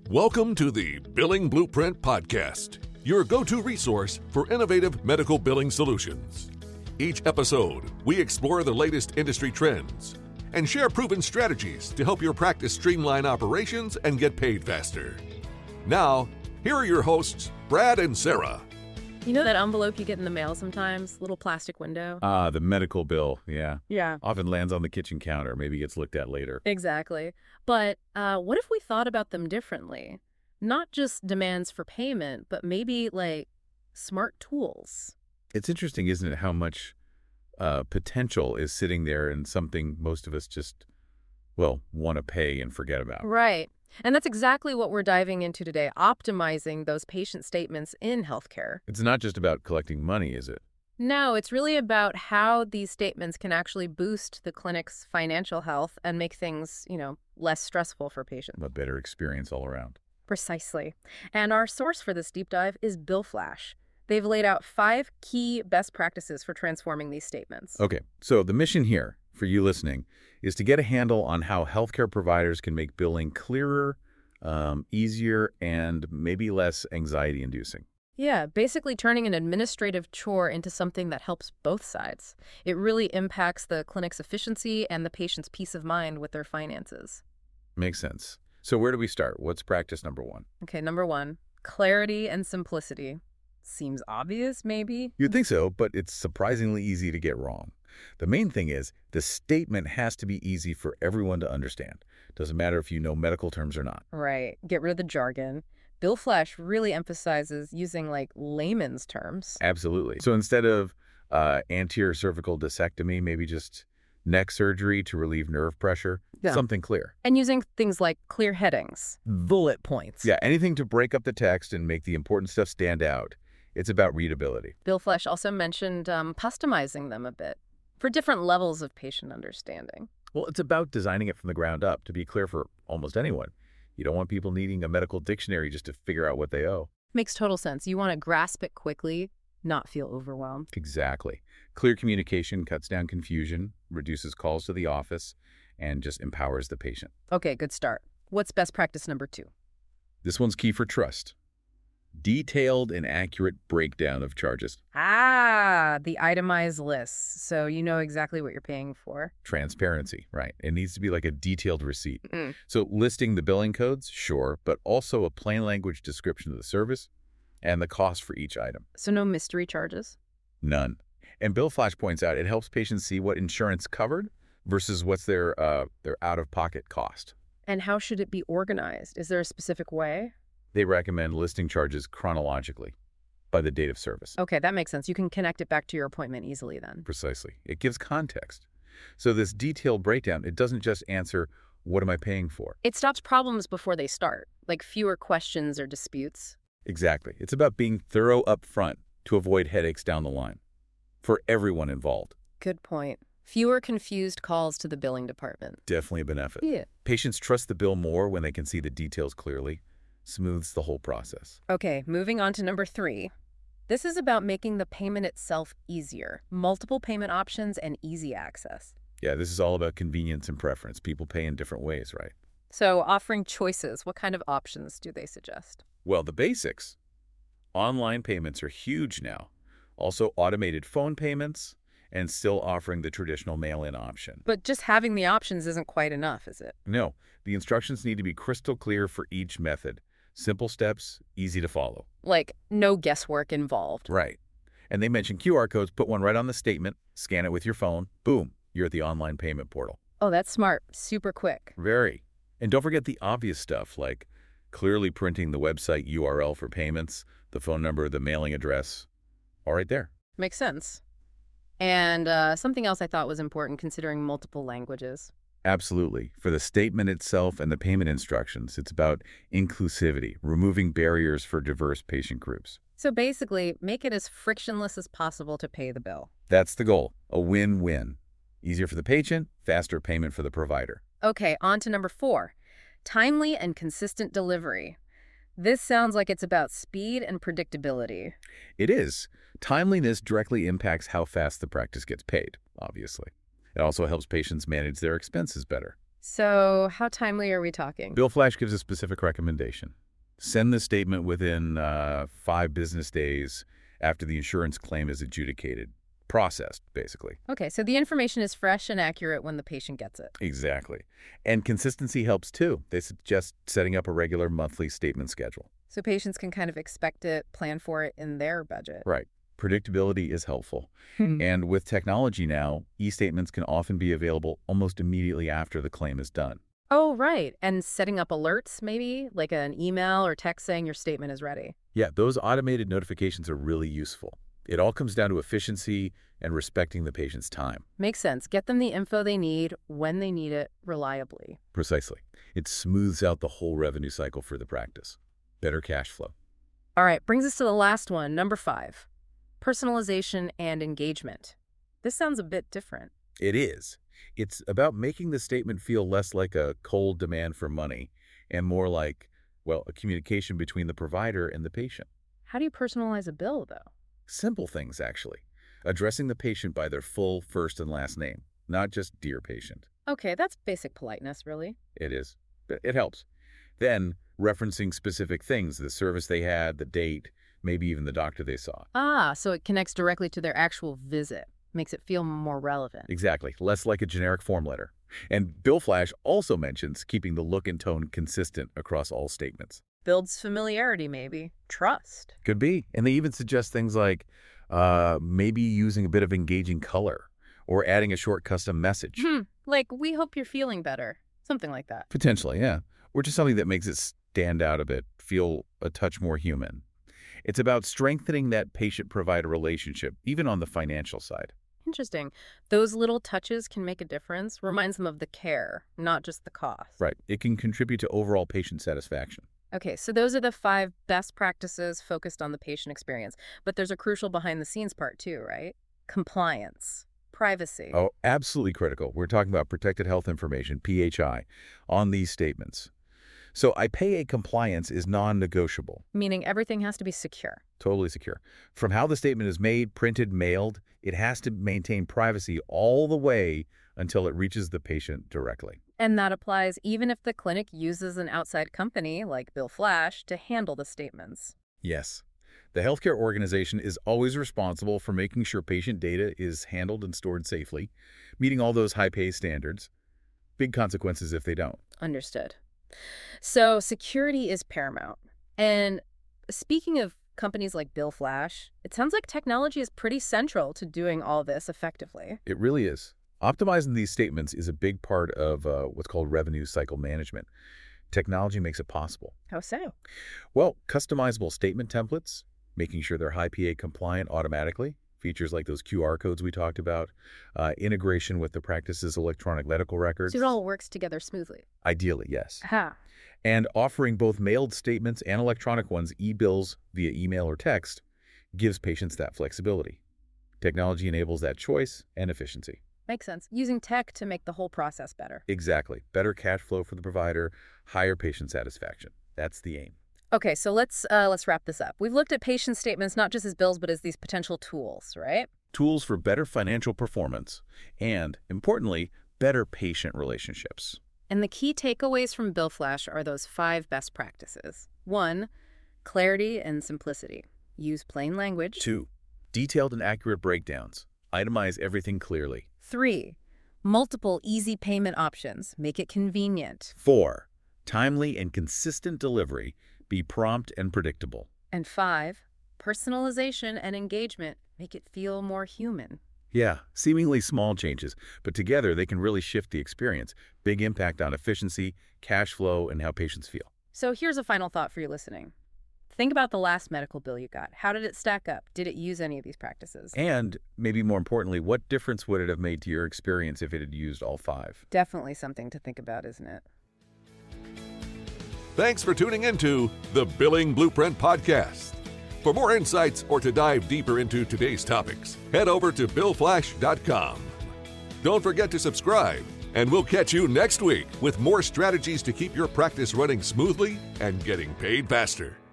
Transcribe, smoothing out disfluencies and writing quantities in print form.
Welcome to the Billing Blueprint Podcast, your go-to resource for innovative medical billing solutions. Each episode, we explore the latest industry trends and share proven strategies to help your practice streamline operations and get paid faster. Now, here are your hosts, Brad and Sarah. You know that envelope you get in the mail sometimes? Little plastic window? The medical bill, yeah. Yeah. Often lands on the kitchen counter, maybe gets looked at later. Exactly. But what if we thought about them differently? Not just demands for payment, but maybe like smart tools. It's interesting, isn't it, how much potential is sitting there in something most of us just, want to pay and forget about. Right. And that's exactly what we're diving into today, optimizing those patient statements in healthcare. It's not just about collecting money, is it? No, it's really about how these statements can actually boost the clinic's financial health and make things, less stressful for patients. A better experience all around. Precisely. And our source for this deep dive is BillFlash. They've laid out 5 key best practices for transforming these statements. Okay, so the mission here, for you listening, is to get a handle on how healthcare providers can make billing clearer, easier, and maybe less anxiety-inducing. Yeah, basically turning an administrative chore into something that helps both sides. It really impacts the clinic's efficiency and the patient's peace of mind with their finances. Makes sense. So where do we start? What's practice number 1? Okay, number 1, clarity and simplicity. Seems obvious, maybe? You'd think so, but it's surprisingly easy to get wrong. The main thing is the statement has to be easy for everyone to understand. Doesn't matter if you know medical terms or not. Right. Get rid of the jargon. BillFlash really emphasizes using layman's terms. Absolutely. So instead of anterior cervical discectomy, maybe just neck surgery to relieve nerve pressure, something clear. And using things like clear headings, bullet points. Yeah, anything to break up the text and make the important stuff stand out. It's about readability. BillFlash also mentioned customizing them a bit for different levels of patient understanding. Well, it's about designing it from the ground up to be clear for almost anyone. You don't want people needing a medical dictionary just to figure out what they owe. Makes total sense. You want to grasp it quickly, not feel overwhelmed. Exactly. Clear communication cuts down confusion, reduces calls to the office, and just empowers the patient. Okay, good start. What's best practice number 2? This one's key for trust. Detailed and accurate breakdown of charges. The itemized lists. So you know exactly what you're paying for. Transparency, right. It needs to be like a detailed receipt. So listing the billing codes, sure, but also a plain language description of the service and the cost for each item. So no mystery charges? None. And BillFlash points out it helps patients see what insurance covered versus what's their out-of-pocket cost. And how should it be organized? Is there a specific way? They recommend listing charges chronologically by the date of service. Okay, that makes sense. You can connect it back to your appointment easily then. Precisely. It gives context. So this detailed breakdown, it doesn't just answer, what am I paying for? It stops problems before they start, like fewer questions or disputes. Exactly. It's about being thorough up front to avoid headaches down the line for everyone involved. Good point. Fewer confused calls to the billing department. Definitely a benefit. Yeah. Patients trust the bill more when they can see the details clearly. Smooths the whole process. Okay, moving on to number 3. This is about making the payment itself easier. Multiple payment options and easy access. Yeah, this is all about convenience and preference. People pay in different ways, right? So offering choices, what kind of options do they suggest? Well, the basics. Online payments are huge now. Also automated phone payments and still offering the traditional mail-in option. But just having the options isn't quite enough, is it? No, the instructions need to be crystal clear for each method. Simple steps, easy to follow. Like no guesswork involved. Right. And they mention QR codes, put one right on the statement, scan it with your phone, boom, you're at the online payment portal. Oh, that's smart. Super quick. Very. And don't forget the obvious stuff like clearly printing the website URL for payments, the phone number, the mailing address, all right there. Makes sense. And something else I thought was important considering multiple languages. Absolutely. For the statement itself and the payment instructions, it's about inclusivity, removing barriers for diverse patient groups. So basically, make it as frictionless as possible to pay the bill. That's the goal, a win-win. Easier for the patient, faster payment for the provider. Okay, on to number 4, timely and consistent delivery. This sounds like it's about speed and predictability. It is. Timeliness directly impacts how fast the practice gets paid, obviously. It also helps patients manage their expenses better. So how timely are we talking? BillFlash gives a specific recommendation. Send the statement within 5 business days after the insurance claim is adjudicated. Processed, basically. Okay, so the information is fresh and accurate when the patient gets it. Exactly. And consistency helps too. They suggest setting up a regular monthly statement schedule. So patients can kind of expect it, plan for it in their budget. Right. Predictability is helpful. And with technology now, e-statements can often be available almost immediately after the claim is done. Oh, right. And setting up alerts, maybe, like an email or text saying your statement is ready. Yeah, those automated notifications are really useful. It all comes down to efficiency and respecting the patient's time. Makes sense. Get them the info they need when they need it reliably. Precisely. It smooths out the whole revenue cycle for the practice. Better cash flow. All right, brings us to the last one, number 5. Personalization and engagement. This sounds a bit different. It is. It's about making the statement feel less like a cold demand for money and more like, well, a communication between the provider and the patient. How do you personalize a bill, though? Simple things, actually. Addressing the patient by their full first and last name, not just dear patient. Okay, that's basic politeness, really. It is. It helps. Then, referencing specific things, the service they had, the date, maybe even the doctor they saw. Ah, so it connects directly to their actual visit. Makes it feel more relevant. Exactly. Less like a generic form letter. And BillFlash also mentions keeping the look and tone consistent across all statements. Builds familiarity, maybe. Trust. Could be. And they even suggest things like maybe using a bit of engaging color or adding a short custom message. Like, we hope you're feeling better. Something like that. Potentially, yeah. Or just something that makes it stand out a bit, feel a touch more human. It's about strengthening that patient-provider relationship, even on the financial side. Interesting. Those little touches can make a difference. Reminds them of the care, not just the cost. Right. It can contribute to overall patient satisfaction. Okay, so those are the 5 best practices focused on the patient experience. But there's a crucial behind-the-scenes part too, right? Compliance, privacy. Oh, absolutely critical. We're talking about protected health information, PHI, on these statements. So IPAA compliance is non-negotiable. Meaning everything has to be secure. Totally secure. From how the statement is made, printed, mailed, it has to maintain privacy all the way until it reaches the patient directly. And that applies even if the clinic uses an outside company like BillFlash to handle the statements. Yes. The healthcare organization is always responsible for making sure patient data is handled and stored safely, meeting all those high-pay standards. Big consequences if they don't. Understood. So security is paramount. And speaking of companies like BillFlash, it sounds like technology is pretty central to doing all this effectively. It really is. Optimizing these statements is a big part of what's called revenue cycle management. Technology makes it possible. How so? Well, customizable statement templates, making sure they're HIPAA compliant automatically, features like those QR codes we talked about, integration with the practice's electronic medical records. So it all works together smoothly. Ideally, yes. Aha. And offering both mailed statements and electronic ones, e-bills via email or text, gives patients that flexibility. Technology enables that choice and efficiency. Makes sense. Using tech to make the whole process better. Exactly. Better cash flow for the provider, higher patient satisfaction. That's the aim. Okay, so let's wrap this up. We've looked at patient statements not just as bills, but as these potential tools, right? Tools for better financial performance and, importantly, better patient relationships. And the key takeaways from BillFlash are those 5 best practices. 1, clarity and simplicity. Use plain language. 2, detailed and accurate breakdowns. Itemize everything clearly. 3, multiple easy payment options. Make it convenient. 4, timely and consistent delivery. Be prompt and predictable. And 5, personalization and engagement. Make it feel more human. Yeah, seemingly small changes, but together they can really shift the experience. Big impact on efficiency, cash flow, and how patients feel. So here's a final thought for you listening. Think about the last medical bill you got. How did it stack up? Did it use any of these practices? And, maybe more importantly, what difference would it have made to your experience if it had used all 5? Definitely something to think about, isn't it? Thanks for tuning into the Billing Blueprint Podcast. For more insights or to dive deeper into today's topics, head over to BillFlash.com. Don't forget to subscribe, and we'll catch you next week with more strategies to keep your practice running smoothly and getting paid faster.